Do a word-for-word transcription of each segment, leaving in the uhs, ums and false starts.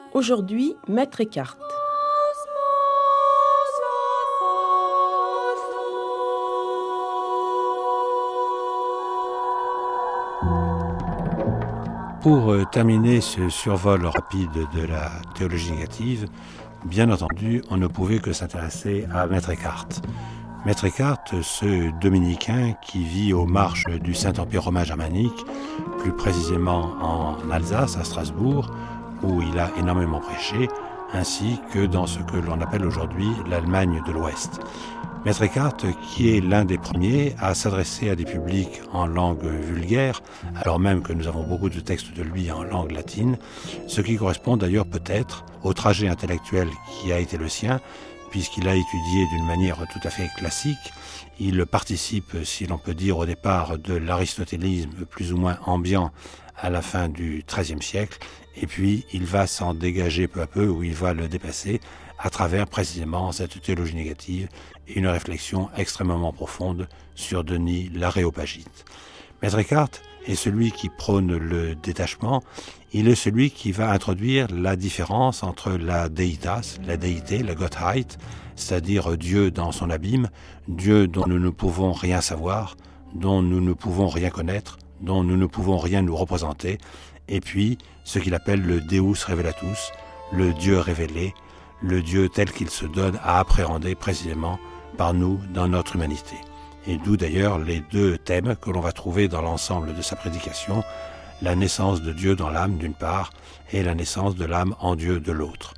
Aujourd'hui, Maître Eckhart. Pour euh, terminer ce survol rapide de la théologie négative, bien entendu, on ne pouvait que s'intéresser à Maître Eckhart. Maître Eckhart, ce dominicain qui vit aux marges du Saint-Empire romain germanique, plus précisément en Alsace, à Strasbourg, où il a énormément prêché, ainsi que dans ce que l'on appelle aujourd'hui l'Allemagne de l'Ouest. Maître Eckhart, qui est l'un des premiers à s'adresser à des publics en langue vulgaire, alors même que nous avons beaucoup de textes de lui en langue latine, ce qui correspond d'ailleurs peut-être au trajet intellectuel qui a été le sien, puisqu'il a étudié d'une manière tout à fait classique. Il participe, si l'on peut dire, au départ de l'aristotélisme plus ou moins ambiant à la fin du treizième siècle, et puis il va s'en dégager peu à peu, ou il va le dépasser, à travers précisément cette théologie négative et une réflexion extrêmement profonde sur Denis l'Aréopagite. Maître Eckhart est celui qui prône le détachement, il est celui qui va introduire la différence entre la deitas, la déité, la Gottheit, c'est-à-dire Dieu dans son abîme, Dieu dont nous ne pouvons rien savoir, dont nous ne pouvons rien connaître, dont nous ne pouvons rien nous représenter, et puis ce qu'il appelle le Deus Revelatus, le Dieu révélé, le Dieu tel qu'il se donne à appréhender précisément par nous dans notre humanité. Et d'où d'ailleurs les deux thèmes que l'on va trouver dans l'ensemble de sa prédication, la naissance de Dieu dans l'âme d'une part et la naissance de l'âme en Dieu de l'autre.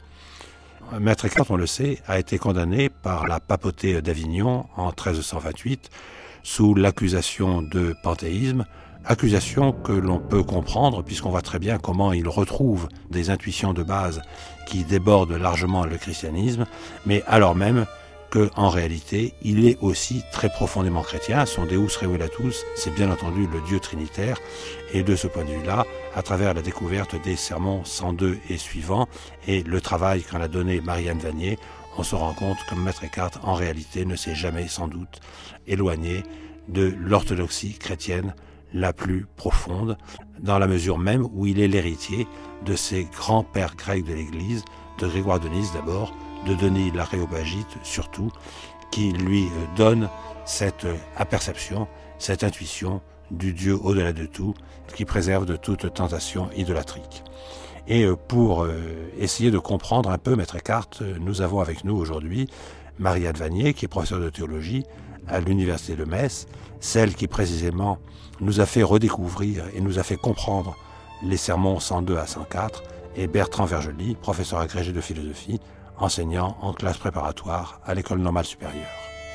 Maître Eckhart, on le sait, a été condamné par la papauté d'Avignon en treize cent vingt-huit sous l'accusation de panthéisme, accusation que l'on peut comprendre puisqu'on voit très bien comment il retrouve des intuitions de base qui débordent largement le christianisme, mais alors même qu'en réalité, il est aussi très profondément chrétien. Son Deus Revelatus, c'est bien entendu le Dieu trinitaire, et de ce point de vue-là, à travers la découverte des sermons cent deux et suivants, et le travail qu'en a donné Marianne Vanier, on se rend compte que Maître Eckhart, en réalité, ne s'est jamais sans doute éloigné de l'orthodoxie chrétienne la plus profonde, dans la mesure même où il est l'héritier de ces grands pères grecs de l'Église, de Grégoire de Nice d'abord, de Denis l'Aréopagite surtout, qui lui donne cette aperception, cette intuition du Dieu au-delà de tout, qui préserve de toute tentation idolâtrique. Et pour essayer de comprendre un peu Maître Eckhart, nous avons avec nous aujourd'hui Marianne Vanier, qui est professeure de théologie à l'université de Metz, celle qui précisément nous a fait redécouvrir et nous a fait comprendre les sermons cent deux à cent quatre, et Bertrand Vergely, professeur agrégé de philosophie, enseignant en classe préparatoire à l'École normale supérieure.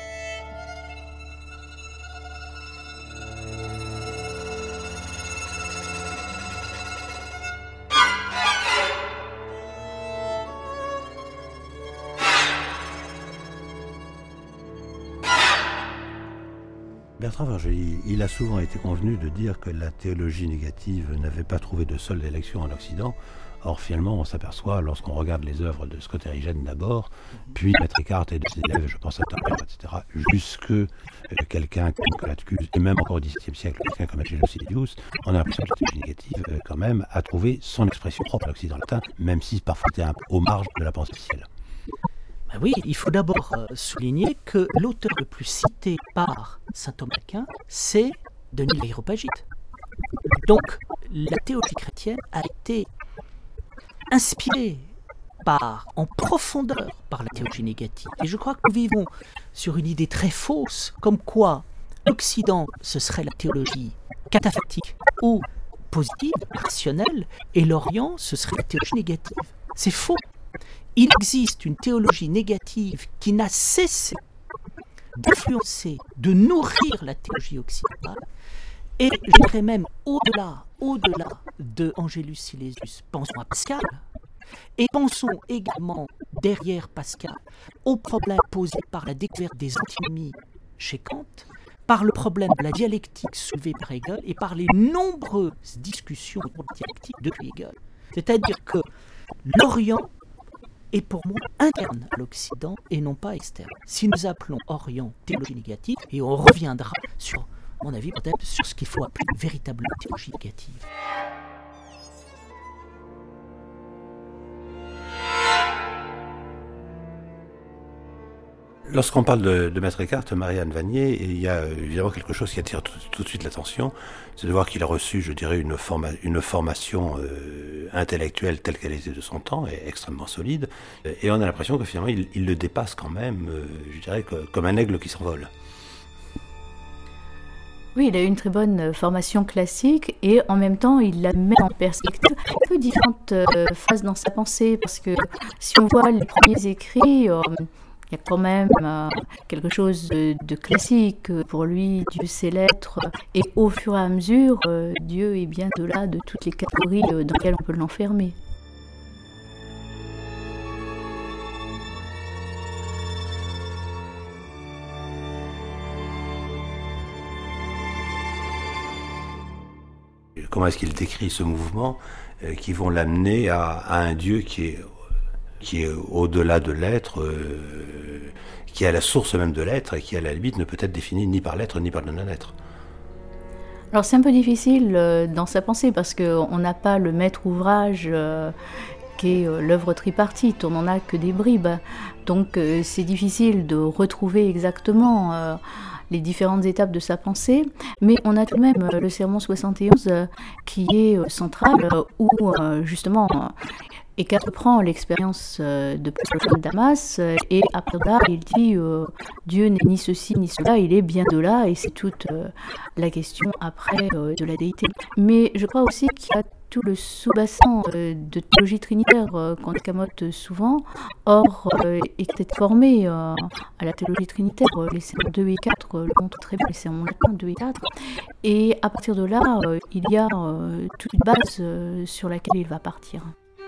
Bertrand Vergely, il a souvent été convenu de dire que la théologie négative n'avait pas trouvé de sol d'élection en Occident. Or, finalement, on s'aperçoit, lorsqu'on regarde les œuvres de Scott Erigen d'abord, puis Maître Eckhart et de ses élèves, je pense à Tarper, et cetera, jusque euh, quelqu'un comme Colatcus, et même encore au dix-septième siècle, quelqu'un comme Angelus Silvius, on a l'impression que la théologie négative, euh, quand même, a trouvé son expression propre à l'Occident latin, même si parfois c'était un peu aux marges de la pensée officielle. Ben oui, il faut d'abord euh, souligner que l'auteur le plus cité par saint Thomas d'Aquin, c'est Denis l'Aréopagite. Donc, la théologie chrétienne a été inspirée par, en profondeur par la théologie négative. Et je crois que nous vivons sur une idée très fausse, comme quoi l'Occident, ce serait la théologie cataphatique ou positive, rationnelle, et l'Orient, ce serait la théologie négative. C'est faux. Il existe une théologie négative qui n'a cessé d'influencer, de nourrir la théologie occidentale, et je dirais même au-delà, au-delà de Angelus Silesius. Pensons à Pascal, et pensons également, derrière Pascal, aux problèmes posés par la découverte des antinomies chez Kant, par le problème de la dialectique soulevée par Hegel, et par les nombreuses discussions autour de la dialectique depuis Hegel. C'est-à-dire que l'Orient est pour moi interne à l'Occident et non pas externe. Si nous appelons Orient théologie négative, et on reviendra sur, à mon avis, peut-être sur ce qu'il faut appeler une véritable théologie négative. Lorsqu'on parle de, de Maître Eckhart, Marianne Vanier, il y a évidemment quelque chose qui attire tout, tout de suite l'attention, c'est de voir qu'il a reçu, je dirais, une, forma, une formation euh, intellectuelle telle qu'elle était de son temps, et extrêmement solide, et on a l'impression que finalement il, il le dépasse quand même, euh, je dirais, que, comme un aigle qui s'envole. Oui, il a eu une très bonne formation classique et en même temps, il la met en perspective. Un peu différentes euh, phases dans sa pensée, parce que si on voit les premiers écrits, euh, il y a quand même euh, quelque chose de, de classique. Pour lui, Dieu c'est l'être. Et au fur et à mesure, euh, Dieu est bien au-delà de toutes les catégories euh, dans lesquelles on peut l'enfermer. Comment est-ce qu'il décrit ce mouvement euh, qui vont l'amener à, à un Dieu qui est, qui est au-delà de l'être, euh, qui est à la source même de l'être et qui, à la limite, ne peut être défini ni par l'être ni par le non-être. Alors c'est un peu difficile euh, dans sa pensée parce qu'on n'a pas le maître ouvrage euh, qui est euh, l'œuvre tripartite, on n'en a que des bribes. Donc euh, c'est difficile de retrouver exactement euh, les différentes étapes de sa pensée, mais on a tout de même euh, le sermon soixante et onze euh, qui est euh, central, euh, où euh, justement euh, Eckhart prend l'expérience euh, de Paul de Damas, euh, et après là, il dit euh, Dieu n'est ni ceci ni cela, il est bien de là, et c'est toute euh, la question après euh, de la déité. Mais je crois aussi qu'il y a tout le sous-bassin euh, de théologie trinitaire euh, qu'on escamote souvent. Or, euh, est formé euh, à la théologie trinitaire, euh, les sermons deux et quatre euh, le montrent très bien, les sermons latins deux et quatre. Et à partir de là, euh, il y a euh, toute une base euh, sur laquelle il va partir.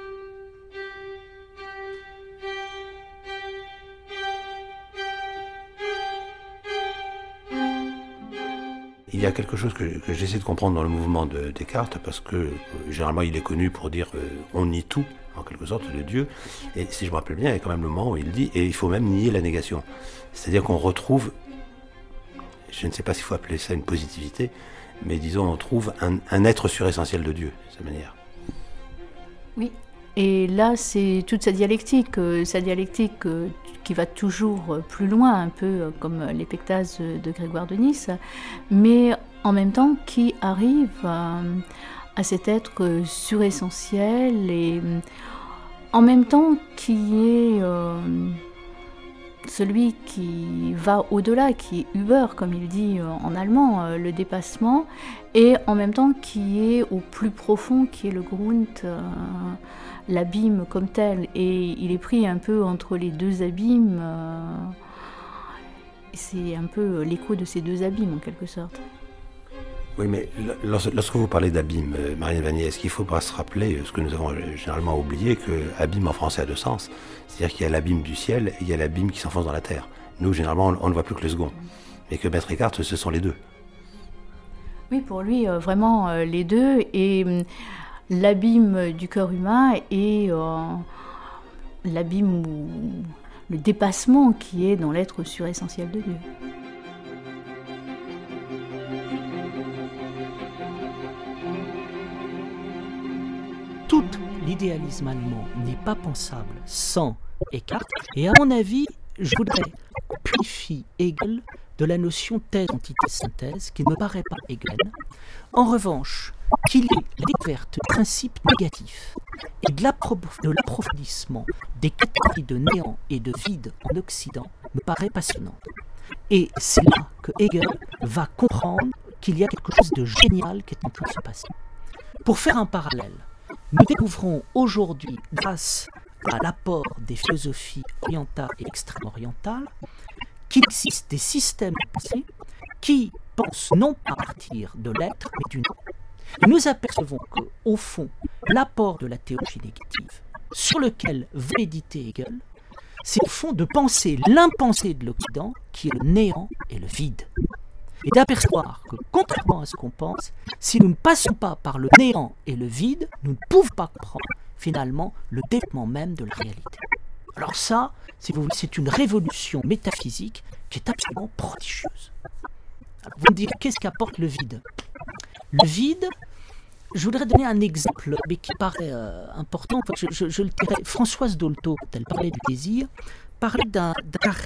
Il y a quelque chose que, que j'essaie de comprendre dans le mouvement de Descartes, parce que euh, généralement il est connu pour dire euh, on nie tout, en quelque sorte, de Dieu. Et si je me rappelle bien, il y a quand même le moment où il dit et il faut même nier la négation. C'est-à-dire qu'on retrouve, je ne sais pas s'il faut appeler ça une positivité, mais disons on trouve un, un être suressentiel de Dieu, de cette manière. Oui. Et là, c'est toute sa dialectique, euh, sa dialectique euh, qui va toujours euh, plus loin, un peu euh, comme l'Épectase de Grégoire de Nice, mais en même temps qui arrive euh, à cet être euh, suressentiel et euh, en même temps qui est euh, celui qui va au-delà, qui est Über, comme il dit euh, en allemand, euh, le dépassement, et en même temps qui est au plus profond, qui est le Grund, euh, l'abîme comme tel, et il est pris un peu entre les deux abîmes. Euh, c'est un peu l'écho de ces deux abîmes en quelque sorte. Oui, mais lorsque vous parlez d'abîme, Marianne Vanier, est-ce qu'il ne faut pas se rappeler ce que nous avons généralement oublié, que abîme en français a deux sens, c'est-à-dire qu'il y a l'abîme du ciel et il y a l'abîme qui s'enfonce dans la terre. Nous, généralement, on ne voit plus que le second, mais que Maître Eckhart, ce sont les deux. Oui, pour lui, euh, vraiment euh, les deux, et euh, l'abîme du cœur humain et euh, l'abîme ou le dépassement qui est dans l'être suressentiel de Dieu. Tout l'idéalisme allemand n'est pas pensable sans Eckhart, et à mon avis, je voudrais qu'on purifie Hegel de la notion thèse-antithèse-synthèse, qui ne me paraît pas hegelienne. En revanche, qu'il y ait la découverte de principes négatifs et de l'approfondissement des catégories de néant et de vide en Occident me paraît passionnant. Et c'est là que Hegel va comprendre qu'il y a quelque chose de génial qui est en train de se passer. Pour faire un parallèle, nous découvrons aujourd'hui, grâce à l'apport des philosophies orientales et extrême-orientales, qu'il existe des systèmes de pensée qui pensent non pas à partir de l'être, mais du non. Et nous apercevons qu'au fond, l'apport de la théologie négative, sur lequel va méditer Hegel, c'est au fond de penser l'impensé de l'Occident, qui est le néant et le vide. Et d'apercevoir que, contrairement à ce qu'on pense, si nous ne passons pas par le néant et le vide, nous ne pouvons pas comprendre, finalement, le développement même de la réalité. Alors ça, si vous voulez, c'est une révolution métaphysique qui est absolument prodigieuse. Alors, vous me direz, qu'est-ce qu'apporte le vide ? Le vide, je voudrais donner un exemple, mais qui paraît euh, important. Je, je, je le dirais, Françoise Dolto, quand elle parlait du désir, parlait d'un, d'un carré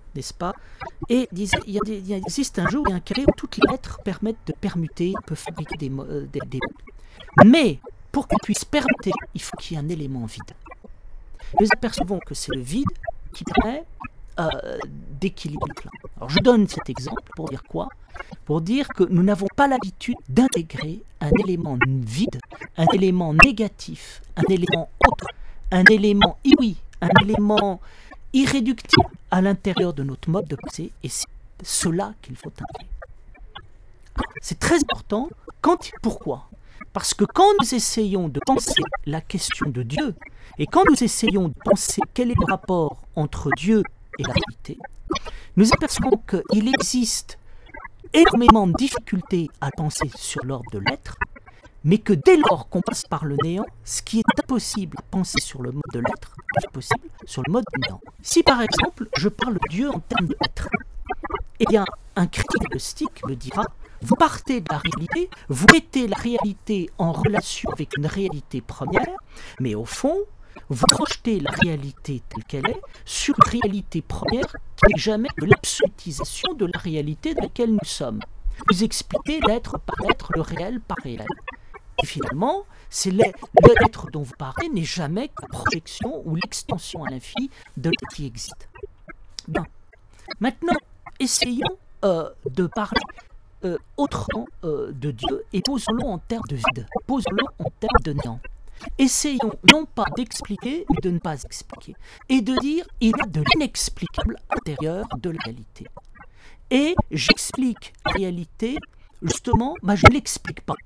n'est-ce pas? Et disait, il, y a des, il existe un jeu, il y a un carré où toutes les lettres permettent de permuter, on peut fabriquer des mots. Euh, des, des... Mais pour qu'on puisse permuter, il faut qu'il y ait un élément vide. Nous apercevons que c'est le vide qui permet euh, d'équilibrer plein. Alors je donne cet exemple pour dire quoi? Pour dire que nous n'avons pas l'habitude d'intégrer un élément vide, un élément négatif, un élément autre, un élément oui, un élément irréductible à l'intérieur de notre mode de pensée, et c'est cela qu'il faut intégrer. C'est très important. Quand, pourquoi? Parce que quand nous essayons de penser la question de Dieu, et quand nous essayons de penser quel est le rapport entre Dieu et la réalité, nous apercevons qu'il existe énormément de difficultés à penser sur l'ordre de l'être, mais que dès lors qu'on passe par le néant, ce qui est impossible à penser sur le mode de l'être est possible sur le mode du néant. Si par exemple je parle de Dieu en termes d'être, eh bien un critique gnostique me dira: vous partez de la réalité, vous mettez la réalité en relation avec une réalité première, mais au fond, vous projetez la réalité telle qu'elle est sur une réalité première qui n'est jamais de l'absolutisation de la réalité dans laquelle nous sommes. Vous expliquez l'être par l'être, le réel par réel. Et finalement, c'est l'être dont vous parlez n'est jamais que la projection ou l'extension à l'infini de ce qui existe. Bien. Maintenant, essayons euh, de parler euh, autrement euh, de Dieu et posons-le en termes de vide, posons-le en termes de néant. Essayons non pas d'expliquer, mais de ne pas expliquer, et de dire il y a de l'inexplicable à l'intérieur de la réalité. Et j'explique la réalité, justement, bah, je ne l'explique pas.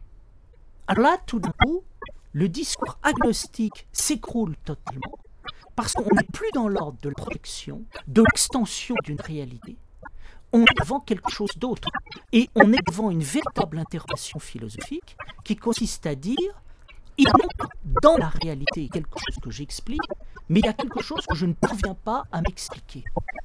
Alors là, tout d'un coup, le discours agnostique s'écroule totalement, parce qu'on n'est plus dans l'ordre de la projection, de l'extension d'une réalité. On est devant quelque chose d'autre, et on est devant une véritable interrogation philosophique qui consiste à dire il y a dans la réalité quelque chose que j'explique, mais il y a quelque chose que je ne parviens pas à m'expliquer.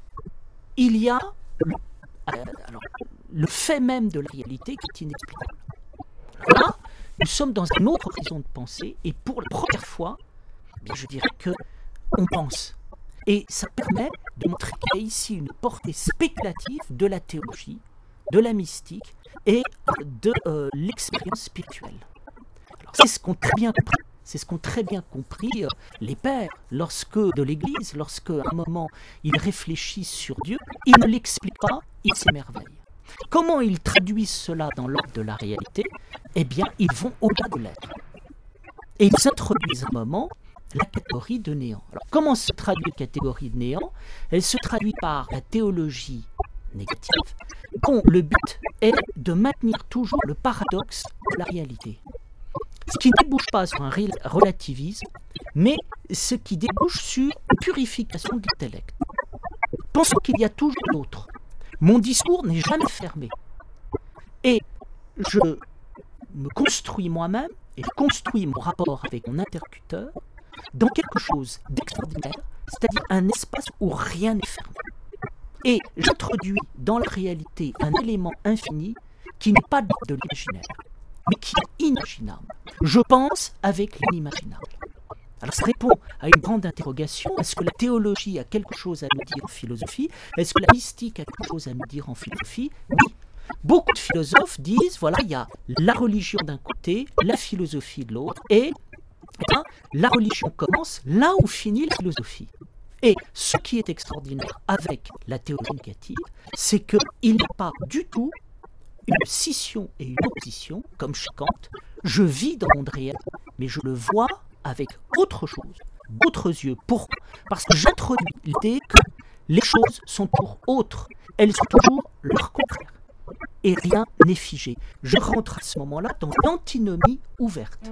Il y a le, euh, alors, le fait même de la réalité qui est inexplicable. Alors là, nous sommes dans une autre horizon de pensée, et pour la première fois, bien, je dirais qu'on pense. Et ça permet de montrer qu'il y a ici une portée spéculative de la théologie, de la mystique et de euh, l'expérience spirituelle. C'est ce qu'ont très bien compris, c'est ce qu'ont très bien compris euh, les pères lorsque de l'Église, lorsque à un moment ils réfléchissent sur Dieu, ils ne l'expliquent pas, ils s'émerveillent. Comment ils traduisent cela dans l'ordre de la réalité? Eh bien, ils vont au-delà de l'être. Et ils introduisent à un moment la catégorie de néant. Alors, comment se traduit la catégorie de néant? Elle se traduit par la théologie négative, dont le but est de maintenir toujours le paradoxe de la réalité. Ce qui ne débouche pas sur un relativisme, mais ce qui débouche sur une purification de l'intellect. Pensons qu'il y a toujours l'autre. Mon discours n'est jamais fermé. Et je me construis moi-même, et je construis mon rapport avec mon interlocuteur dans quelque chose d'extraordinaire, c'est-à-dire un espace où rien n'est fermé. Et j'introduis dans la réalité un élément infini qui n'est pas de l'imaginaire, mais qui est inimaginable. Je pense avec l'inimaginable. Alors ça répond à une grande interrogation. Est-ce que la théologie a quelque chose à nous dire en philosophie? Est-ce que la mystique a quelque chose à nous dire en philosophie? Oui. Beaucoup de philosophes disent, voilà, il y a la religion d'un côté, la philosophie de l'autre, et eh bien, la religion commence là où finit la philosophie. Et ce qui est extraordinaire avec la théologie négative, c'est qu'il n'y a pas du tout une scission et une opposition, comme chez Kant. Je vis dans le monde réel, mais je le vois avec autre chose, d'autres yeux. Pourquoi? Parce que j'introduis l'idée que les choses sont pour autres. Elles sont toujours leur contraire. Et rien n'est figé. Je rentre à ce moment-là dans l'antinomie ouverte.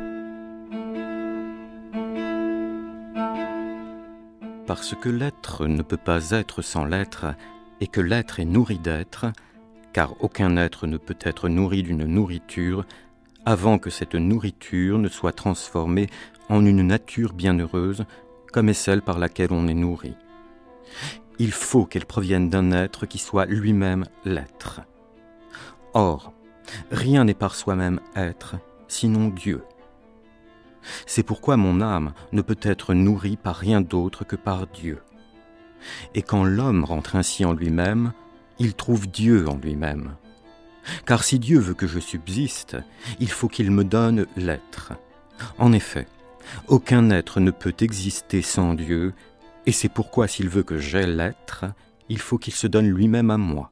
Parce que l'être ne peut pas être sans l'être, et que l'être est nourri d'être, car aucun être ne peut être nourri d'une nourriture avant que cette nourriture ne soit transformée en une nature bienheureuse, comme est celle par laquelle on est nourri. Il faut qu'elle provienne d'un être qui soit lui-même l'être. Or, rien n'est par soi-même être, sinon Dieu. C'est pourquoi mon âme ne peut être nourrie par rien d'autre que par Dieu. et quand l'homme rentre ainsi en lui-même, il trouve Dieu en lui-même. Car si Dieu veut que je subsiste, il faut qu'il me donne l'être. En effet, aucun être ne peut exister sans Dieu, et c'est pourquoi s'il veut que j'aie l'être, il faut qu'il se donne lui-même à moi.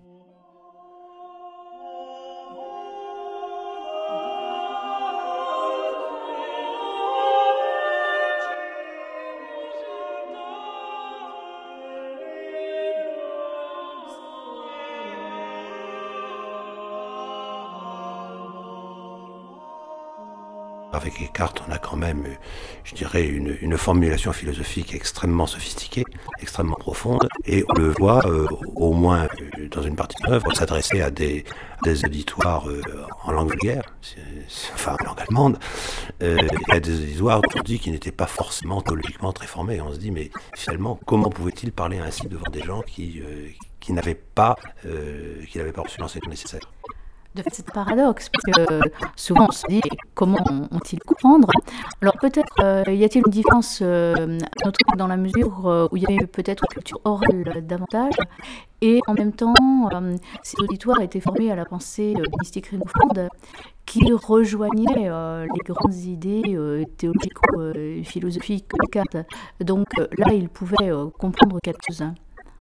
Avec Eckhart, on a quand même, je dirais, une, une formulation philosophique extrêmement sophistiquée, extrêmement profonde, et on le voit, euh, au moins euh, dans une partie de l'œuvre, s'adresser à des, des auditoires euh, en langue vulgaire, c'est, c'est, enfin en langue allemande, euh, et à des auditoires, on dit, qui n'étaient pas forcément théologiquement très formés. On se dit, mais finalement, comment pouvait-il parler ainsi devant des gens qui, euh, qui n'avaient pas, euh, qui n'avaient pas reçu l'enseignement nécessaire? De fait, c'est un paradoxe, parce que souvent on se dit comment ont-ils comprendre. Alors peut-être euh, y a-t-il une différence euh, notre, dans la mesure euh, où il y avait peut-être une culture orale davantage, et en même temps, euh, ces auditoires étaient formés à la pensée euh, mystique Renaud-Fronde, qui rejoignait euh, les grandes idées euh, théologico-philosophiques de Descartes. Donc euh, là, ils pouvaient euh, comprendre quelques-uns.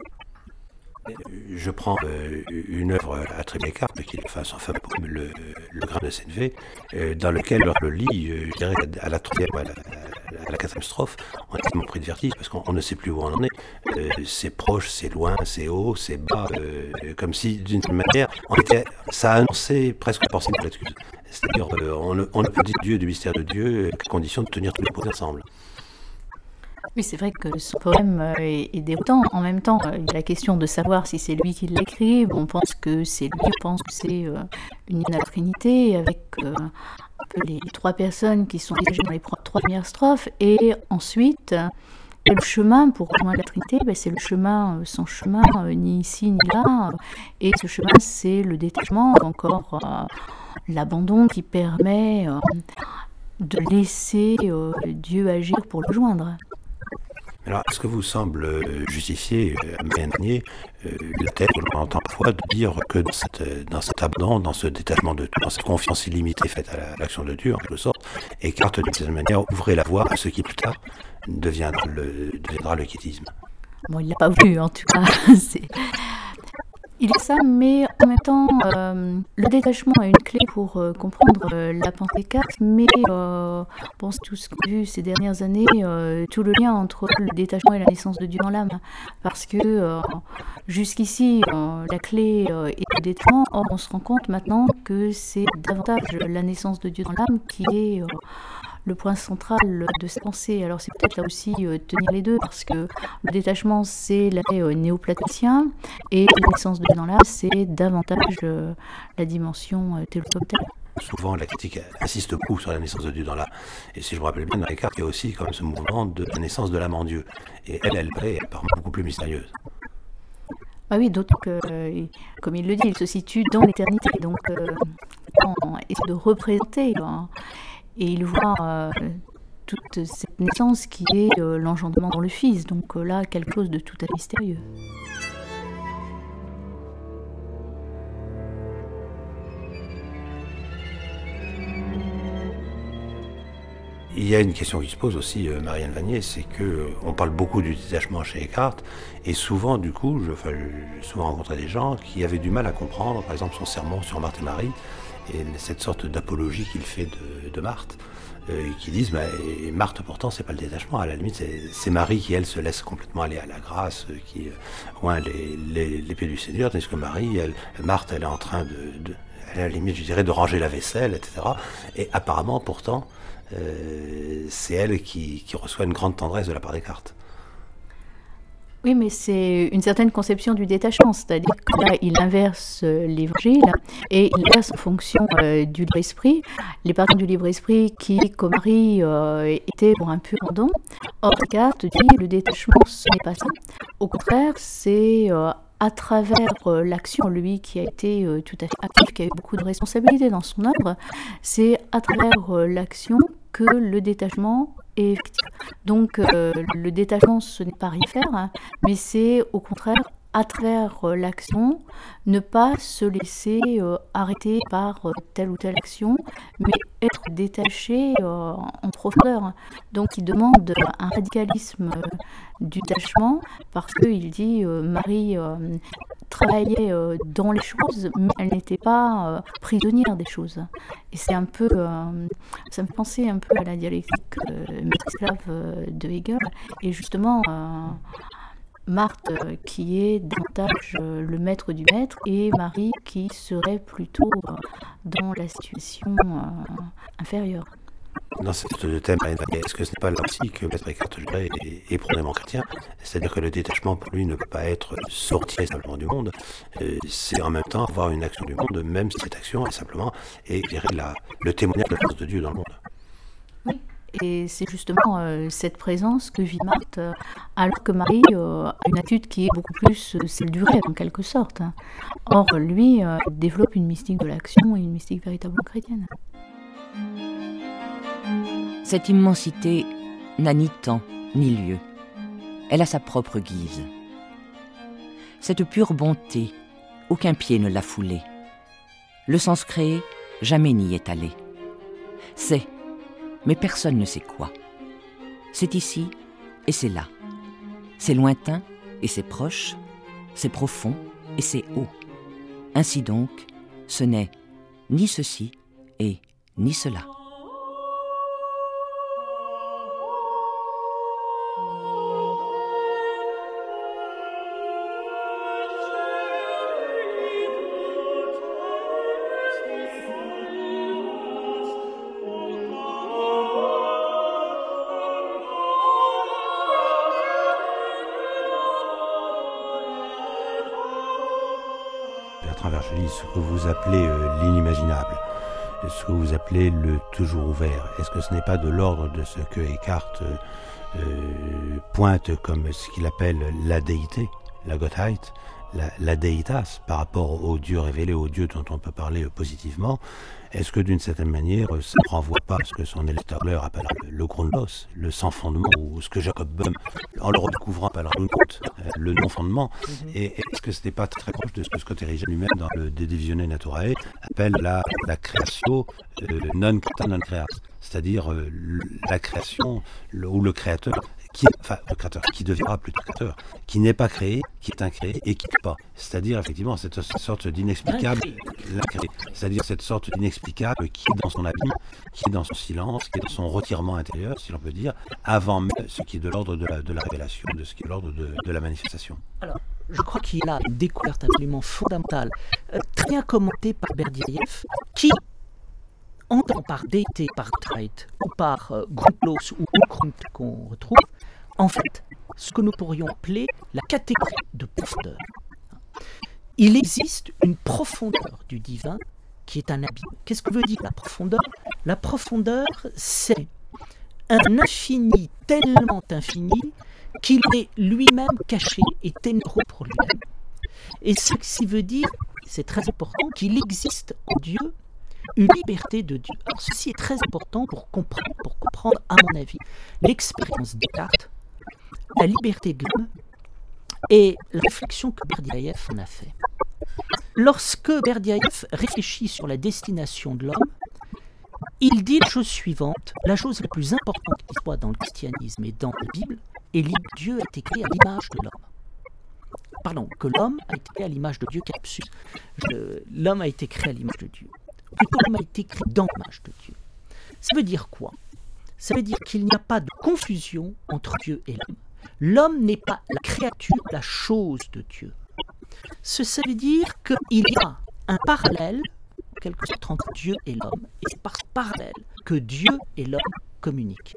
Je prends euh, une œuvre attribuée à Descartes, qui est enfin, son fameux poème, le, le grain de Sénévé, euh, dans lequel on le lit, euh, je dirais, à la troisième, à la, à la quatrième strophe, on est tellement pris de vertige, parce qu'on ne sait plus où on en est. Euh, c'est proche, c'est loin, c'est haut, c'est bas, euh, comme si, d'une certaine manière, on était, ça a annoncé presque la pensée de l'excuse. C'est-à-dire, euh, on, ne, on ne peut dire Dieu du mystère de Dieu qu'à condition de tenir tous les points ensemble. Oui, c'est vrai que ce poème est, est déroutant. En même temps, il y a la question de savoir si c'est lui qui l'écrit. On pense que c'est lui, on pense que c'est euh, une la Trinité, avec euh, un peu les trois personnes qui sont déjà dans les trois premières strophes. Et ensuite, le chemin pour rejoindre la Trinité, ben, c'est le chemin sans chemin, euh, ni ici ni là. Et ce chemin, c'est le détachement, encore euh, l'abandon qui permet euh, de laisser euh, Dieu agir pour le joindre. Alors, est-ce que vous semble justifier à Marianne Vanier euh, le thème qu'on entend parfois de dire que dans, cette, dans cet abandon, dans ce détachement de dans cette confiance illimitée faite à la, l'action de Dieu, en quelque sorte, Eckhart, d'une certaine manière, ouvrait la voie à ce qui plus tard deviendra le, deviendra le quiétisme? Bon, il ne l'a pas voulu, en tout cas. c'est... Il y a ça, mais en même temps, euh, le détachement est une clé pour euh, comprendre euh, la pensée Descartes, mais euh, on pense tout ce qu'on a vu ces dernières années, euh, tout le lien entre le détachement et la naissance de Dieu dans l'âme. Parce que euh, jusqu'ici, euh, la clé euh, est le détachement, or on se rend compte maintenant que c'est davantage la naissance de Dieu dans l'âme qui est... Euh, le point central de cette pensée. Alors c'est peut-être là aussi euh, tenir les deux, parce que le détachement, c'est l'aspect euh, néoplaticien, et la naissance de dans l'âme, c'est davantage euh, la dimension euh, théologale. Souvent, la critique insiste beaucoup sur la naissance de Dieu dans l'âme. Et si je me rappelle bien, dans les cartes, il y a aussi quand même ce mouvement de la naissance de l'âme en Dieu. Et elle, elle est apparemment beaucoup plus mystérieuse. Ah oui, d'autant que, euh, comme il le dit, il se situe dans l'éternité, donc euh, on essaie de représenter... Hein, et il voit euh, toute cette naissance qui est euh, l'engendrement dans le Fils. Donc euh, là, quelque chose de tout à fait mystérieux. Il y a une question qui se pose aussi, euh, Marianne Vanier, c'est que euh, on parle beaucoup du détachement chez Eckhart, et souvent, du coup, je, enfin, j'ai souvent rencontré des gens qui avaient du mal à comprendre, par exemple, son sermon sur Marthe et Marie, et cette sorte d'apologie qu'il fait de, de Marthe, euh, qui disent, bah, et Marthe pourtant c'est pas le détachement, à la limite c'est, c'est Marie qui elle se laisse complètement aller à la grâce, euh, qui euh, ouais, les, les, les pieds du Seigneur, tandis que Marie, elle, Marthe elle est en train de, de elle est à la limite je dirais de ranger la vaisselle, et cetera. Et apparemment pourtant euh, c'est elle qui, qui reçoit une grande tendresse de la part des Descartes. Oui, mais c'est une certaine conception du détachement, c'est-à-dire que là, il inverse euh, l'évangile et il inverse en fonction euh, du libre-esprit, les parties du libre-esprit qui, comme Marie, euh, étaient pour un pur don. Or, Descartes dit le détachement, ce n'est pas ça. Au contraire, c'est euh, à travers euh, l'action, lui qui a été euh, tout à fait actif, qui a eu beaucoup de responsabilités dans son œuvre, c'est à travers euh, l'action que le détachement et effectif. Donc euh, le détachement, ce n'est pas rien faire, hein, mais c'est au contraire, à travers euh, l'action, ne pas se laisser euh, arrêter par euh, telle ou telle action, mais être détaché euh, en profondeur. Donc il demande un radicalisme euh, du détachement, parce qu'il dit euh, Marie euh, travaillait euh, dans les choses, mais elle n'était pas euh, prisonnière des choses. Et c'est un peu, euh, ça me fait penser un peu à la dialectique euh, maître-esclave euh, de Hegel, et justement euh, Marthe euh, qui est davantage euh, le maître du maître, et Marie qui serait plutôt euh, dans la situation euh, inférieure. Dans ce thème, est-ce que ce n'est pas là aussi que Maître Eckhart est, est profondément chrétien? C'est-à-dire que le détachement pour lui ne peut pas être sortir simplement du monde, c'est en même temps avoir une action du monde, même si cette action est simplement et, je dirais, la, le témoignage de la présence de Dieu dans le monde. Oui. Et c'est justement euh, cette présence que vit Marthe, euh, alors que Marie euh, a une attitude qui est beaucoup plus euh, celle du rêve, en quelque sorte. Hein. Or, lui euh, développe une mystique de l'action et une mystique véritablement chrétienne. Cette immensité n'a ni temps ni lieu. Elle a sa propre guise. Cette pure bonté, aucun pied ne l'a foulée. Le sens créé, jamais n'y est allé. C'est, mais personne ne sait quoi. C'est ici et c'est là. C'est lointain et c'est proche. C'est profond et c'est haut. Ainsi donc, ce n'est ni ceci et ni cela. Ce que vous appelez euh, l'inimaginable, ce que vous appelez le toujours ouvert, est-ce que ce n'est pas de l'ordre de ce que Eckhart euh, euh, pointe comme ce qu'il appelle la déité, la Gottheit, la, la deitas, par rapport au Dieu révélé, au Dieu dont on peut parler euh, positivement? Est-ce que d'une certaine manière, ça ne renvoie pas à ce que son électeur appelle le grundlos, le sans-fondement, ou ce que Jacob Böhm, en le redécouvrant, appellera le non-fondement? Mm-hmm. Et est-ce que ce n'est pas très proche de ce que Scott Erickson lui-même, dans le De Divisione Naturae, appelle la, la créatio euh, non creata non creas, c'est-à-dire euh, la création, le, ou le créateur, qui, enfin le créateur, qui deviendra plutôt créateur, qui n'est pas créé, qui est incréé et qui n'est pas. C'est-à-dire effectivement cette, cette sorte d'inexplicable, l'incréé, c'est-à-dire cette sorte d'inexplicable qui est dans son abîme, qui est dans son silence, qui est dans son retirement intérieur, si l'on peut dire, avant même ce qui est de l'ordre de la, de la révélation, de ce qui est de l'ordre de, de la manifestation. Alors, je crois qu'il y a une découverte absolument fondamentale, euh, très bien commentée par Berdiaïev, qui entend par déité, par Gottheit, ou par euh, Grundlos ou Urgrund qu'on retrouve, en fait, ce que nous pourrions appeler la catégorie de profondeur. Il existe une profondeur du divin qui est un abîme. Qu'est-ce que veut dire la profondeur? La profondeur, c'est un infini tellement infini qu'il est lui-même caché et ténébreux pour lui-même. Et ce qui veut dire, c'est très important, qu'il existe en Dieu une liberté de Dieu. Alors ceci est très important pour comprendre, pour comprendre, à mon avis, l'expérience de Descartes, la liberté de l'homme et la réflexion que Berdiaïev en a fait. Lorsque Berdiaïev réfléchit sur la destination de l'homme, il dit la chose suivante: la chose la plus importante qui soit dans le christianisme et dans la Bible est que Dieu a été créé à l'image de l'homme. Pardon, que l'homme a été créé à l'image de Dieu, capsus. L'homme a été créé à l'image de Dieu. Plutôt, l'homme a été créé dans l'image de Dieu. Ça veut dire quoi? Ça veut dire qu'il n'y a pas de confusion entre Dieu et l'homme. L'homme n'est pas la créature, la chose de Dieu. Ce, ça veut dire qu'il y a un parallèle, quelque chose entre Dieu et l'homme, et c'est par ce parallèle que Dieu et l'homme communiquent.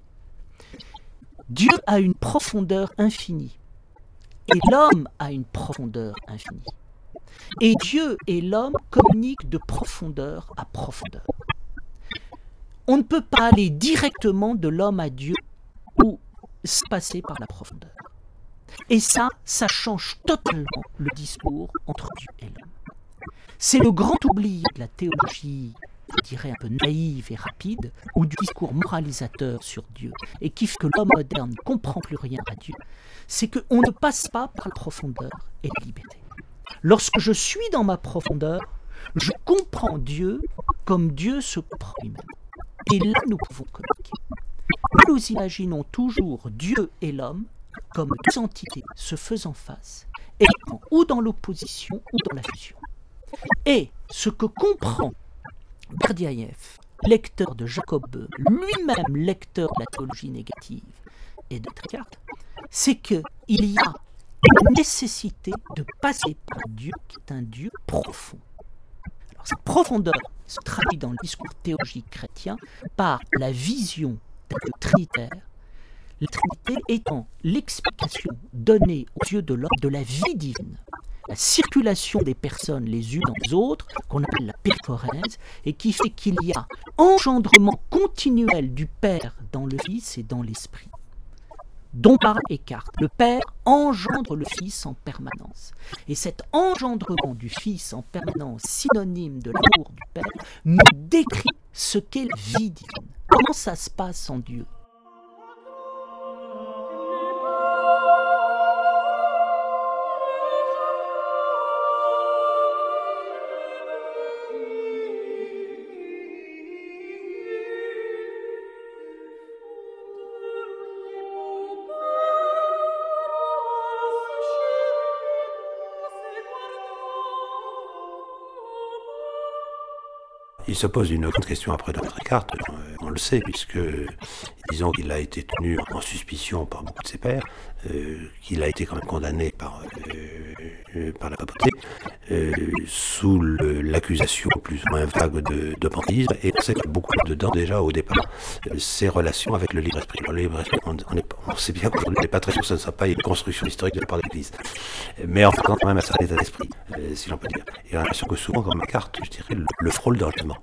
Dieu a une profondeur infinie, et l'homme a une profondeur infinie. Et Dieu et l'homme communiquent de profondeur à profondeur. On ne peut pas aller directement de l'homme à Dieu ou se passer par la profondeur. Et ça, ça change totalement le discours entre Dieu et l'homme. C'est le grand oublié de la théologie je dirais, un peu naïve et rapide, ou du discours moralisateur sur Dieu, et qui fait que l'homme moderne ne comprend plus rien à Dieu, c'est qu'on ne passe pas par la profondeur et la liberté. Lorsque je suis dans ma profondeur, je comprends Dieu comme Dieu se comprend lui-même. Et là, nous pouvons communiquer. Nous imaginons toujours Dieu et l'homme comme deux entités se faisant face, et ou dans l'opposition ou dans la fusion. Et ce que comprend Berdyaev, lecteur de Jacob Böhm, lui-même lecteur de la théologie négative et de Descartes, c'est qu'il y a une nécessité de passer par Dieu qui est un Dieu profond. Alors, cette profondeur se traduit dans le discours théologique chrétien par la vision d'un Dieu trinitaire, la Trinité étant l'explication donnée aux yeux de l'homme de la vie divine, la circulation des personnes les unes dans les autres, qu'on appelle la périphorèse, et qui fait qu'il y a engendrement continuel du Père dans le Fils et dans l'Esprit, dont parle Eckhart. Le Père engendre le Fils en permanence. Et cet engendrement du Fils en permanence, synonyme de l'amour du Père, nous décrit ce qu'est la vie divine. Comment ça se passe en Dieu ? Il se pose une grande question après de Descartes, on le sait, puisque disons qu'il a été tenu en suspicion par beaucoup de ses pairs, euh, qu'il a été quand même condamné par, euh, par la papauté, euh, sous le, l'accusation plus ou moins vague de, de panthéisme, et on sait qu'il y a beaucoup dedans déjà au départ, euh, ses relations avec le libre esprit. Le libre esprit, on, on, est, on sait bien qu'on n'est pas très sûr que ce ne soit pas une construction historique de la part de l'Église, mais en fait quand même à certain état d'esprit, euh, si l'on peut dire. Et on a l'impression que souvent, comme Descartes, je dirais, le, le frôle dangereusement.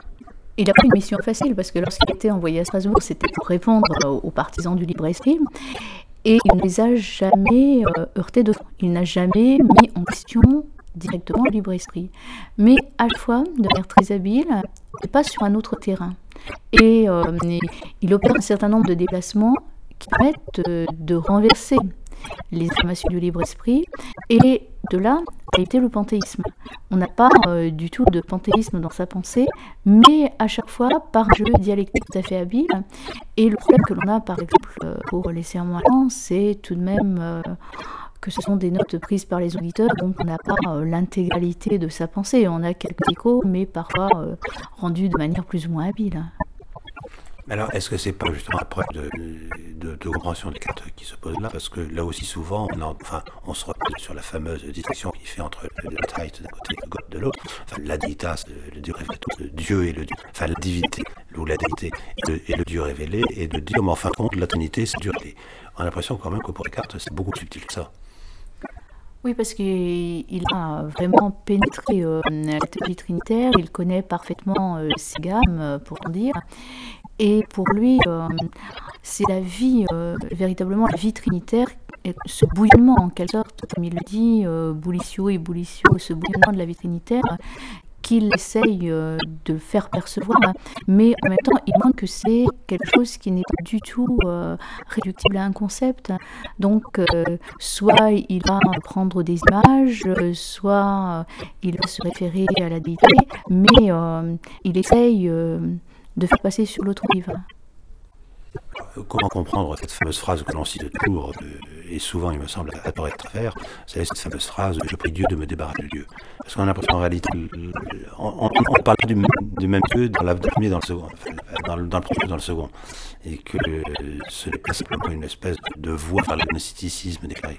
Il n'a pas une mission facile, parce que lorsqu'il a été envoyé à Strasbourg, c'était pour répondre aux partisans du libre esprit, et il ne les a jamais euh, heurtés de fond. Il n'a jamais mis en question directement le libre esprit. Mais à la fois, de manière très habile, il passe sur un autre terrain. Et euh, il opère un certain nombre de déplacements qui permettent de, de renverser les affirmations du libre esprit, et de là a été le panthéisme. On n'a pas euh, du tout de panthéisme dans sa pensée, mais à chaque fois par un jeu dialectique tout à fait habile. Et le problème que l'on a par exemple pour les sermons allemands, c'est tout de même euh, que ce sont des notes prises par les auditeurs, donc on n'a pas euh, l'intégralité de sa pensée. On a quelques échos, mais parfois euh, rendus de manière plus ou moins habile. Alors, est-ce que c'est pas justement un problème de, de, de compréhension des cartes qui se pose là? Parce que là aussi, souvent, on, en, enfin, on se repose sur la fameuse distinction qui fait entre le Gottheit d'un côté et le Gott de l'autre, enfin, la deitas, le Dieu révélé, le Dieu et le Dieu, enfin, la divinité, ou la déité et le, et le Dieu révélé, et de dire, mais en fin de compte, la Trinité, c'est Dieu révélé. On a l'impression quand même que pour les cartes, c'est beaucoup plus subtil que ça. Oui, parce qu'il a vraiment pénétré euh, la théologie trinitaire, il connaît parfaitement euh, ses gammes, euh, pour en dire. Et pour lui, euh, c'est la vie, euh, véritablement la vie trinitaire, ce bouillonnement en quelque sorte, comme il le dit, euh, bullitio et bullitio, ce bouillonnement de la vie trinitaire, qu'il essaye euh, de faire percevoir, hein, mais en même temps, il montre que c'est quelque chose qui n'est pas du tout euh, réductible à un concept. Donc, euh, soit il va prendre des images, euh, soit euh, il va se référer à la déité, mais euh, il essaye euh, de faire passer sur l'autre rive. Comment comprendre cette fameuse phrase que l'on cite toujours, euh, et souvent il me semble à tort et à travers, c'est cette fameuse phrase « Je prie Dieu de me débarrasser de Dieu ». Parce qu'on a l'impression en réalité, on ne parle pas du, du même Dieu dans, la, dans le premier et dans le second, enfin, dans, le, dans le premier et dans le second, et que euh, ce n'est pas simplement une espèce de voie vers le gnosticisme déclaré.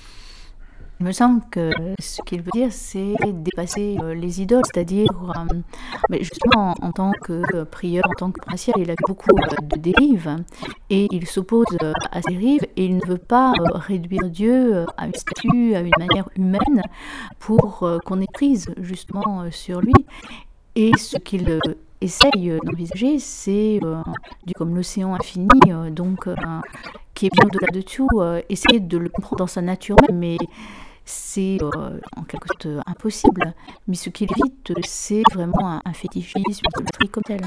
Il me semble que ce qu'il veut dire, c'est dépasser euh, les idoles, c'est-à-dire, euh, mais justement, en, en tant que euh, prieur, en tant que princière, il a beaucoup euh, de dérives, et il s'oppose euh, à ces dérives, et il ne veut pas euh, réduire Dieu euh, à une statue, à une manière humaine, pour euh, qu'on ait prise, justement, euh, sur lui. Et ce qu'il euh, essaye d'envisager, c'est, euh, du comme l'océan infini, euh, donc, euh, qui est bien au-delà de tout, euh, essayer de le comprendre dans sa nature même, mais c'est euh, en quelque sorte euh, impossible. Mais ce qu'il évite, c'est vraiment un, un fétichisme de l'esprit comme tel.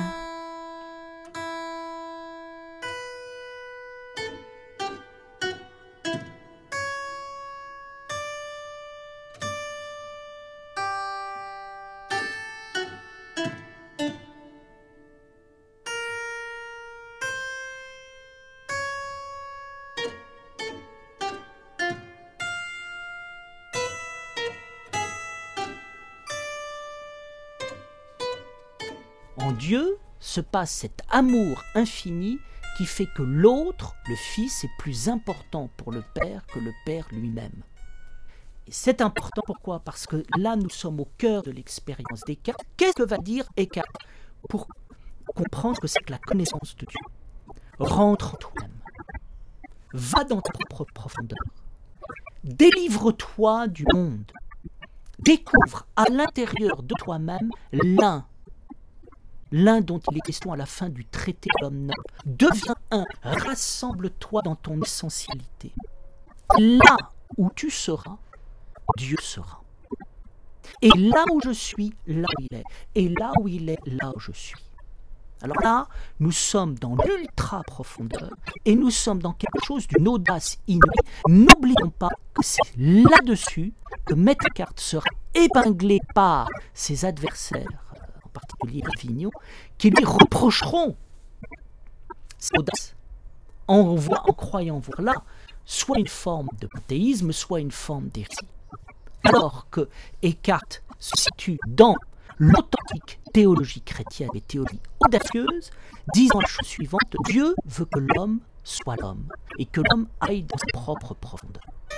En Dieu se passe cet amour infini qui fait que l'autre, le Fils, est plus important pour le Père que le Père lui-même. Et c'est important, pourquoi ? Parce que là, nous sommes au cœur de l'expérience d'Eckhart. Qu'est-ce que va dire Eckhart pour comprendre ce que c'est que la connaissance de Dieu ? Rentre en toi-même. Va dans ta propre profondeur. Délivre-toi du monde. Découvre à l'intérieur de toi-même l'un. L'un dont il est question à la fin du traité de l'homme noble. Deviens un, rassemble-toi dans ton essentialité. Là où tu seras, Dieu sera. Et là où je suis, là où il est. Et là où il est, là où je suis. Alors là, nous sommes dans l'ultra-profondeur et nous sommes dans quelque chose d'une audace inouïe. N'oublions pas que c'est là-dessus que Maître Eckhart sera épinglé par ses adversaires, en particulier Avignon, qui lui reprocheront cette audace en, en croyant voir là soit une forme de panthéisme, soit une forme d'hérésie. Alors que Eckhart se situe dans l'authentique théologie chrétienne et théologie audacieuse, disant la chose suivante: Dieu veut que l'homme soit l'homme et que l'homme aille dans sa propre profondeur.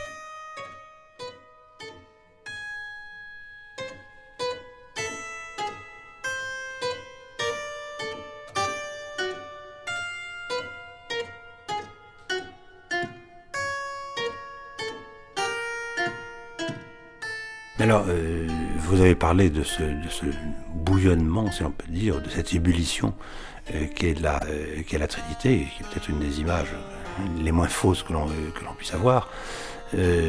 Alors, euh, vous avez parlé de ce, de ce bouillonnement, si on peut dire, de cette ébullition euh, qu'est la, euh, qu'est la Trinité, qui est peut-être une des images les moins fausses que l'on, que l'on puisse avoir. Euh,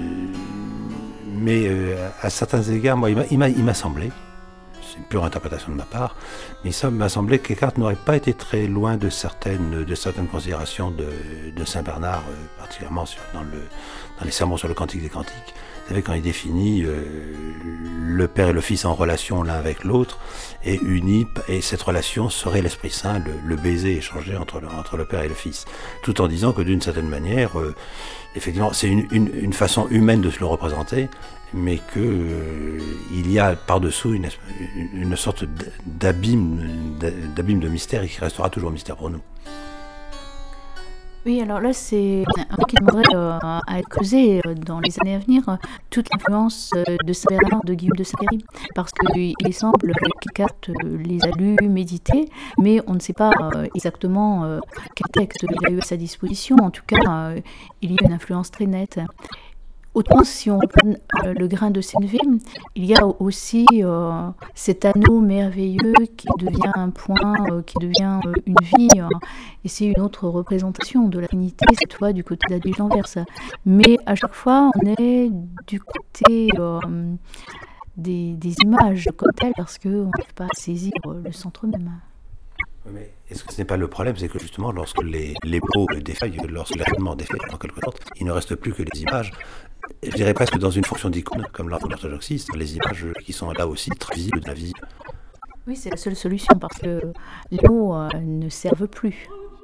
mais euh, à certains égards, moi, il m'a, il m'a, il m'a semblé, c'est une pure interprétation de ma part, mais ça m'a semblé qu'Eckhart n'aurait pas été très loin de certaines, de certaines considérations de, de Saint Bernard, euh, particulièrement sur, dans, le, dans les sermons sur le Cantique des Cantiques. Vous savez, quand il définit euh, le Père et le Fils en relation l'un avec l'autre, et unis, et cette relation serait l'Esprit Saint, le, le baiser échangé entre le, entre le Père et le Fils, tout en disant que d'une certaine manière, euh, effectivement, c'est une, une, une façon humaine de se le représenter, mais qu'il euh, y a par-dessous une, une, une sorte d'abîme, d'abîme de mystère, et qui restera toujours mystère pour nous. Oui, alors là, c'est un point qui demanderait euh, à être creusé euh, dans les années à venir, euh, toute l'influence euh, de Saint Bernard, de Guillaume de Saint-Péry, parce qu'il semble qu'Eckhart euh, les a lus, médités, mais on ne sait pas euh, exactement euh, quel texte il a eu à sa disposition. En tout cas, euh, il y a une influence très nette. Autant si on reprend euh, le grain de Senneville, il y a aussi euh, cet anneau merveilleux qui devient un point, euh, qui devient euh, une vie, euh, et c'est une autre représentation de la Trinité, cette fois du côté d'Advige l'Anverse. Mais à chaque fois, on est du côté euh, des, des images comme telles, parce qu'on n'arrive pas à saisir le centre même. Mais est-ce que ce n'est pas le problème, c'est que justement, lorsque les, les mots défaillent, lorsque l'événement défaille en quelque sorte, il ne reste plus que les images, je dirais presque dans une fonction d'icône, comme l'orthodoxie, les images qui sont là aussi très visibles de la vie. Oui, c'est la seule solution, parce que les mots euh, ne servent plus.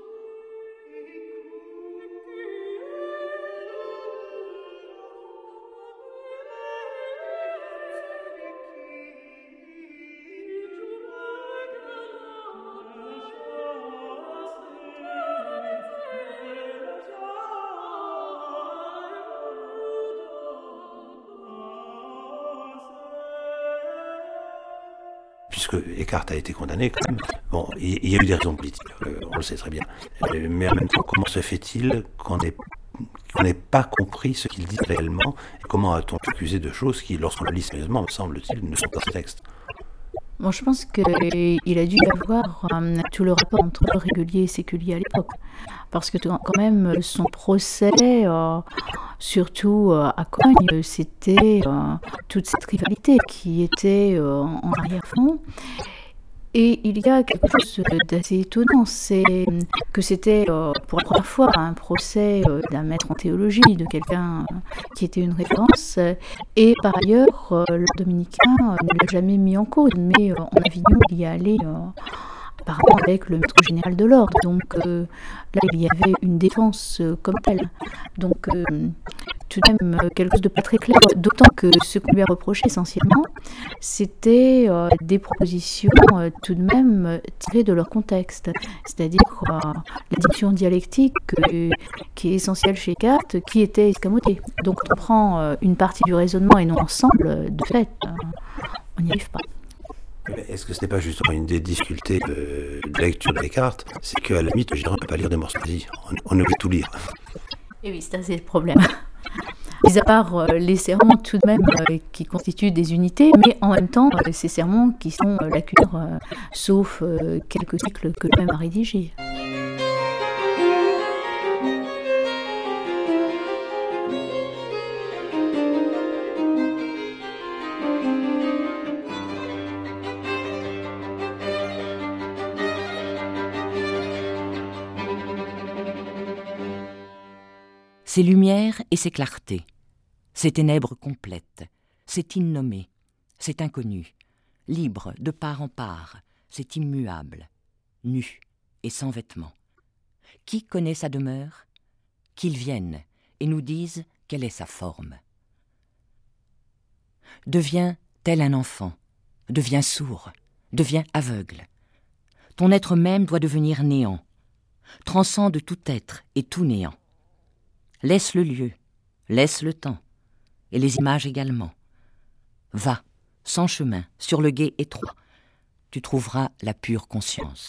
Puisque Eckhart a été condamné quand même. Bon, il y a eu des raisons politiques, euh, on le sait très bien. Euh, mais en même temps, comment se fait-il qu'on n'ait qu'on n'ait pas compris ce qu'il dit réellement, et comment a-t-on pu accuser de choses qui, lorsqu'on le lit sérieusement, me semble-t-il, ne sont pas ces textes? Bon, je pense qu'il a dû y avoir euh, tout le rapport entre régulier et séculier à l'époque. Parce que quand même, son procès, euh, surtout euh, à Cogne, c'était euh, toute cette rivalité qui était euh, en arrière-fond. Et il y a quelque chose d'assez étonnant, c'est que c'était euh, pour la première fois un procès euh, d'un maître en théologie, de quelqu'un euh, qui était une référence. Et par ailleurs, euh, l'ordre dominicain euh, ne l'a jamais mis en cause, mais euh, en Avignon, il y est allé euh, apparemment avec le maître général de l'ordre. Donc euh, là, il y avait une défense euh, comme telle. Donc euh, tout de même euh, quelque chose de pas très clair, d'autant que ce qu'on lui a reproché essentiellement, c'était euh, des propositions euh, tout de même euh, tirées de leur contexte, c'est-à-dire euh, la dimension dialectique euh, qui est essentielle chez Eckhart, qui était escamotée. Donc on prend euh, une partie du raisonnement et non l'ensemble, de fait, euh, on n'y arrive pas. Mais est-ce que ce n'est pas justement une des difficultés de, de lecture de Descartes, c'est qu'à la limite, je dirais, on ne peut pas lire des morceaux d'Asie, on, on ne peut tout lire. Et oui, c'est ça, c'est le problème. Mis à part euh, les sermons tout de même euh, qui constituent des unités, mais en même temps, euh, ces sermons qui sont euh, lacunaires, euh, sauf euh, quelques cycles que lui-même a rédigés. Ces lumières et ces clartés, ces ténèbres complètes, c'est innommé, c'est inconnu, libre de part en part, c'est immuable, nu et sans vêtements. Qui connaît sa demeure? Qu'il vienne et nous dise quelle est sa forme. Deviens tel un enfant, deviens sourd, deviens aveugle. Ton être même doit devenir néant, transcende tout être et tout néant. Laisse le lieu, laisse le temps, et les images également. Va, sans chemin, sur le gué étroit, tu trouveras la pure conscience.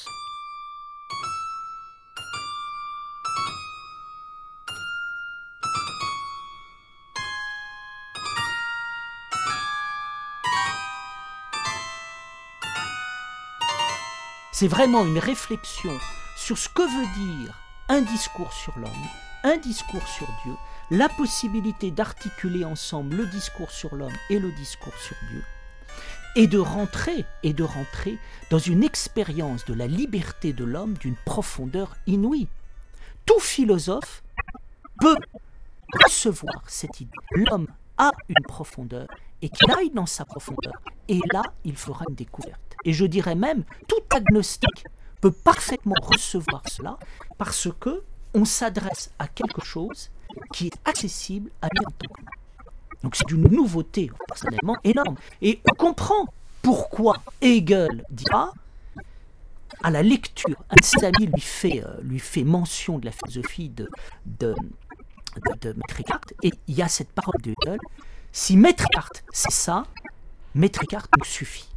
C'est vraiment une réflexion sur ce que veut dire un discours sur l'homme, un discours sur Dieu, la possibilité d'articuler ensemble le discours sur l'homme et le discours sur Dieu, et de rentrer, et de rentrer dans une expérience de la liberté de l'homme d'une profondeur inouïe. Tout philosophe peut recevoir cette idée. L'homme a une profondeur, et qu'il aille dans sa profondeur, et là, il fera une découverte. Et je dirais même, tout agnostique peut parfaitement recevoir cela, parce que on s'adresse à quelque chose qui est accessible à lui en tant que humain. Donc c'est une nouveauté, personnellement, énorme. Et on comprend pourquoi Hegel dira, à la lecture, un de ses amis lui fait, euh, lui fait mention de la philosophie de, de, de, de Maître Eckhart, et il y a cette parole de Hegel, si Maître Eckhart c'est ça, Maître Eckhart nous suffit.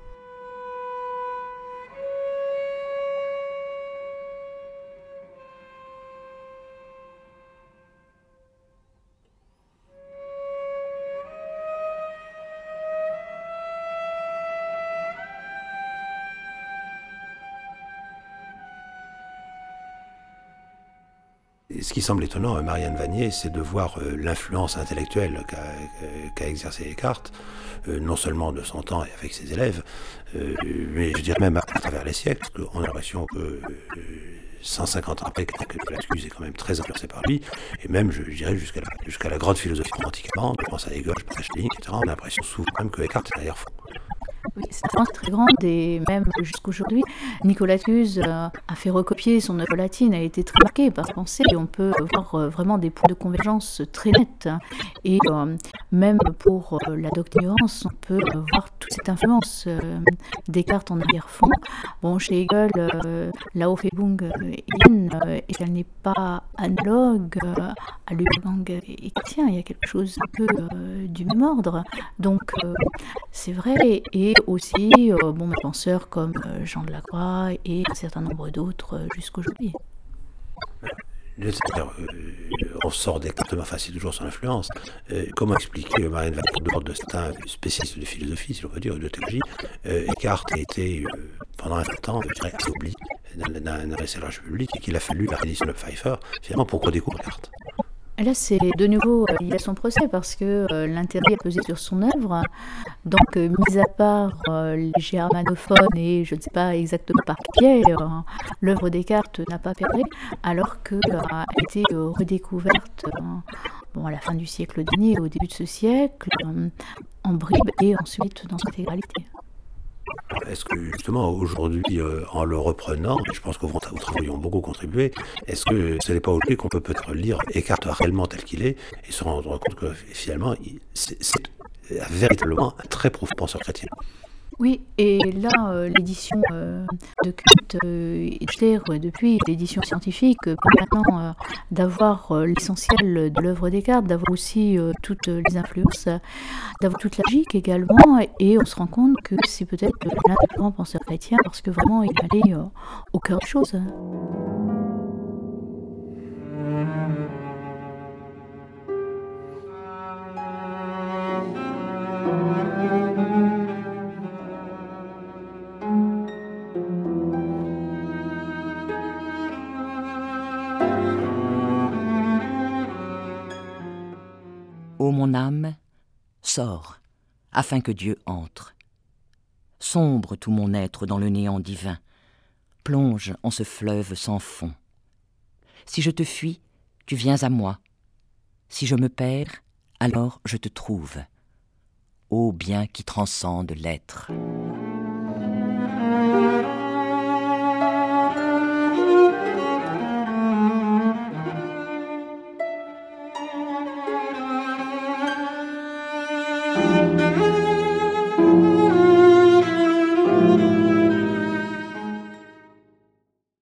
Ce qui semble étonnant à Marianne Vanier, c'est de voir euh, l'influence intellectuelle qu'a, euh, qu'a exercé Eckhart, euh, non seulement de son temps et avec ses élèves, euh, mais je dirais même à, à travers les siècles, parce qu'on a l'impression que euh, cent cinquante ans après, que Platkus est quand même très influencé par lui, et même, je, je dirais, jusqu'à la, jusqu'à la grande philosophie romantique allemande, je pense à Hegel, je pense à Schelling, et cetera, on a l'impression souvent même que Eckhart est derrière fond. Oui, cette influence très grande et même jusqu'aujourd'hui, Nicolatus euh, a fait recopier son œuvre latine, a été très marqué par sa pensée et on peut voir euh, vraiment des points de convergence très nets. Et euh, même pour euh, la doctrine-ignorance, on peut euh, voir toute cette influence euh, Descartes en arrière-fond. Bon, chez Hegel, euh, la Aufhebung euh, elle n'est pas analogue euh, à l'Übergang chrétien, il y a quelque chose un peu euh, du même ordre. Donc, euh, c'est vrai, et aussi euh, bon, mes penseurs comme euh, Jean de Lacroix et un certain nombre d'autres euh, jusqu'aujourd'hui. Euh, on sort Descartes, enfin c'est toujours son influence. Euh, comment expliquer euh, Marianne Vanier, dehors de certains spécialistes de philosophie, si l'on peut dire, de théologie, euh, Eckhart a été euh, pendant un temps, je dirais, oublié dans un éclairage public et qu'il a fallu la réédition de Pfeiffer. Finalement, pourquoi découvrir Eckhart? Là, c'est de nouveau lié à son procès parce que euh, l'interdit a pesé sur son œuvre. Donc, euh, mis à part euh, les germanophones et je ne sais pas exactement par quel biais, euh, l'œuvre des cartes n'a pas perdu, alors qu'elle a été euh, redécouverte euh, bon, à la fin du siècle dernier, au début de ce siècle, euh, en bribes et ensuite dans son intégralité. Est-ce que justement aujourd'hui, euh, en le reprenant, je pense que vos travaux y ont beaucoup contribué, est-ce que ce n'est pas aujourd'hui qu'on peut peut-être lire Eckhart réellement tel qu'il est et se rendre compte que finalement, il, c'est, c'est véritablement un très profond penseur chrétien? Oui, et là, euh, l'édition euh, de Kurt euh, Echter, euh, depuis l'édition scientifique, euh, permet maintenant euh, d'avoir euh, l'essentiel de l'œuvre des cartes, d'avoir aussi euh, toutes les influences, euh, d'avoir toute la logique également, et on se rend compte que c'est peut-être l'un des plus grands penseurs chrétiens, parce que vraiment, il allait euh, au cœur des choses. Ô mon âme, sors, afin que Dieu entre. Sombre tout mon être dans le néant divin, plonge en ce fleuve sans fond. Si je te fuis, tu viens à moi. Si je me perds, alors je te trouve. Ô bien qui transcende l'être.